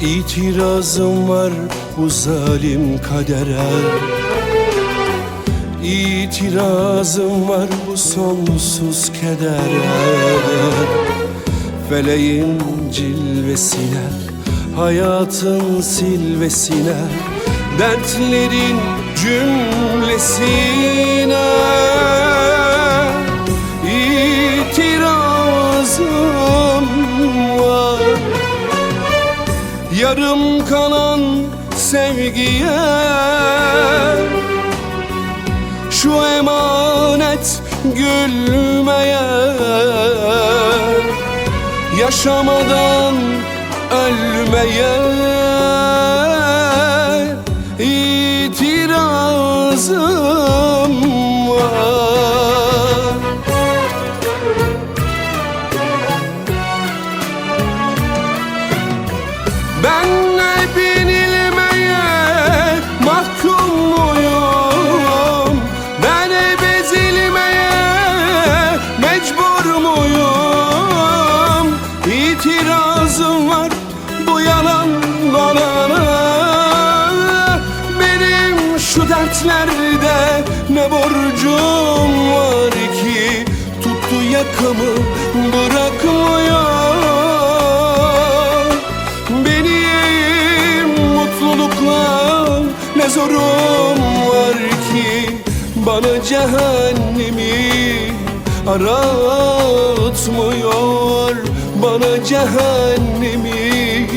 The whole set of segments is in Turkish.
İtirazım var bu zalim kadere, İtirazım var bu sonsuz kedere. Feleğin cilvesine, hayatın silvesine, dertlerin cümlesine itirazım var. Yarım kalan sevgiye, şu emanet gülmeye, yaşamadan ölmeye itirazım var. Ben binilmeye mahkum muyum? Ben bezilmeye mecbur muyum? İtirazım var bu yalanlara. Benim şu dertlerde ne borcum var ki tuttu yakamı bırakmıyor. Ne zorum var ki bana cehennemi aratmıyor, bana cehennemi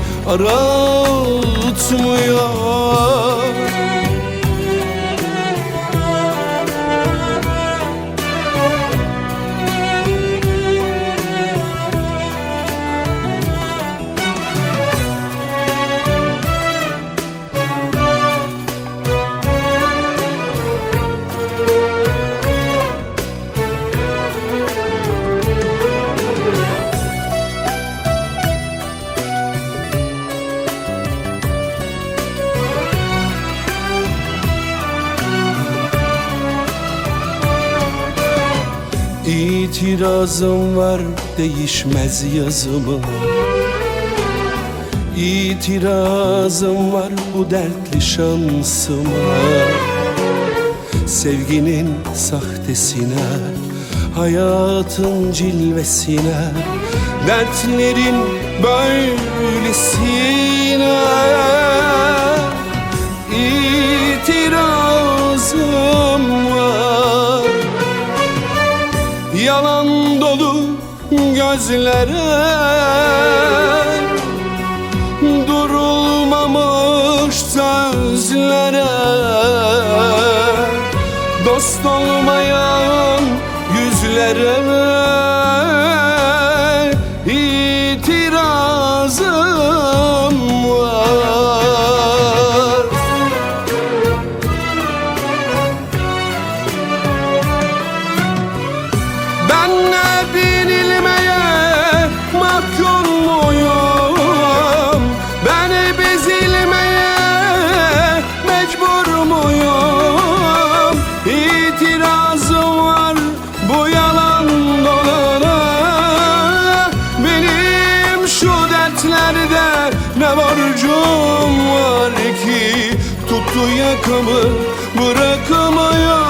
aratmıyor. İtirazım var değişmez yazımı, İtirazım var bu dertli şansıma. Sevginin sahtesine, hayatın cilvesine, dertlerin böylesine itirazım var. Yalan dolu gözlere, durulmamış sözlere, dost olmayan yüzlere itirazım var. Ben binilmeye mahkum muyum? Ben bezilmeye mecbur muyum? İtirazım var bu yalan dolana. Benim şu dertlerde ne borcum var ki tuttu yakamı bırakamıyor.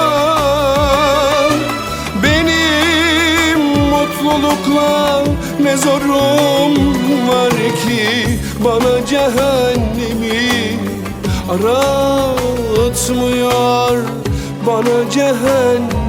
Mutlulukla ne zorum var ki bana cehennemi aratmıyor, bana cehennem